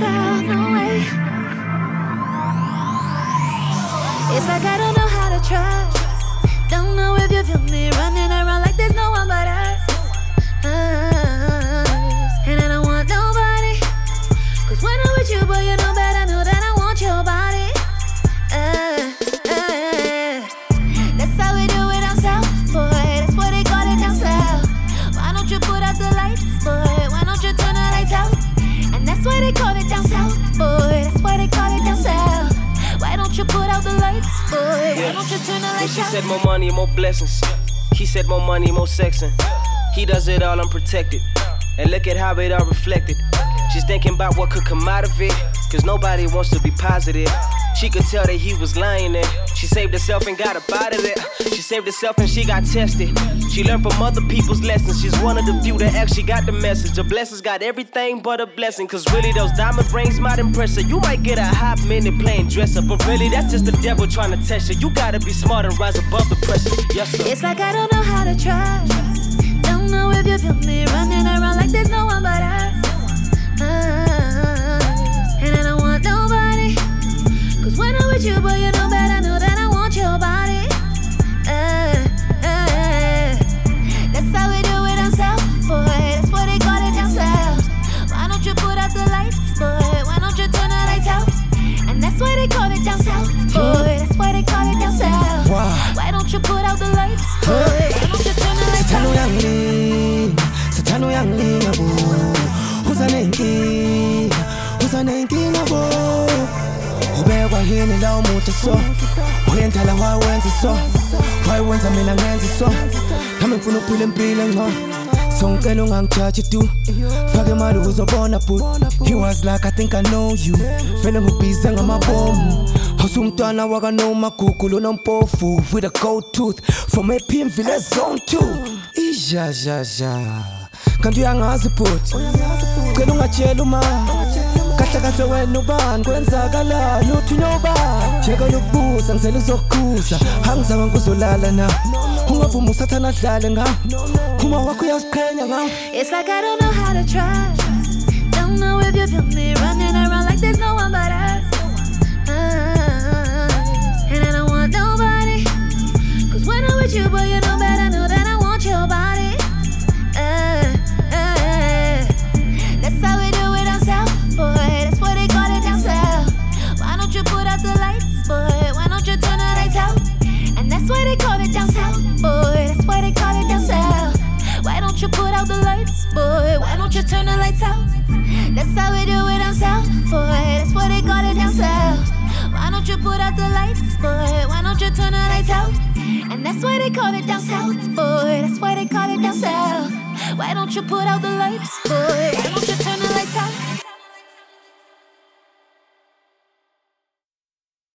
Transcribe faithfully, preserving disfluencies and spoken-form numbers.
south, no way. It's like I don't know how to trust. Don't know if you feel me running around like there's no one but us. us. And I don't want nobody. Cause when I'm with you, boy, you know better, know that I want your body. Uh, uh, that's how we do it down south, boy. That's what they call it down south. Why don't you put out the lights, boy? Why don't you turn the lights out? And that's why they call it down south, boy. That's why they call it down south. Why don't you put out the lights, boy? Yeah. Why don't you turn the lights yeah, out? She said more money, more blessings. He said more money, more sexing. He does it all unprotected. And look at how it all reflected. She's thinking about what could come out of it. Cause nobody wants to be positive. She could tell that he was lying there. She saved herself and got up out of there. She saved herself and she got tested. She learned from other people's lessons. She's one of the few that actually got the message. A blessing's got everything but a blessing. Cause really those diamond rings might impress her. You might get a hot minute playing dress up. But really that's just the devil trying to test you. You gotta be smart and rise above the pressure. Yes sir. It's like I don't know how to trust. Don't know if you feel me running around like there's no one but us. us. And I don't want nobody. Cause when I'm with you, boy, you know better, know that I want your body. Uh, uh, that's how we do it down south, boy. That's what they call it down south. Why don't you put out the lights, boy? Why don't you turn the lights out? And that's why they call it down south, boy. That's why they call it down south. Why don't you put out the lights, boy? Why don't you turn the lights out? Satano yang Satano yang abo. Who's an enki? Who's an enki abo? Ubekwa hini la umuthi so Uyentala why wenza so Why wenza mina ngenza so Nami ngifuna ukuphila impilo engcono So ngicela ungangijudge tu Fake imali uzobona but He was like I think I know you Vele ngubhize ngamabomu Awusumntwana waka nomagugu lonompofu With a gold tooth From A P M Village Zone two Ija ja ja Kanti uyangazi but Ngicela ungatshela uma Kahle kahle wena ubani kwenzakalani uthi unyobani Jeka lokubuza ngizela uzokukhuza Angizange ngizolala na Ungavuma usathana adlale ngawo Uma wakho uyaziqhenya ngawo It's like I don't know how to trust. Don't know if you feel me running around like there's no one but us. us. And I don't want nobody. Cause when I'm with you, boy, you know better, know that I want your body. Uh, uh, that's how we do it down south, boy. That's what they call it down south. Why don't you put out the lights, boy? Why don't you turn the lights out? And that's why they call it down south, boy. That's why they call it down south. Why don't you put out the lights, boy? Why don't you turn the lights out? That's how we do it down south, boy. That's what they call it down south. Why don't you put out the lights, boy? Why don't you turn the lights out? And that's why they call it down south, boy. That's why they call it down south. Why don't you put out the lights, boy?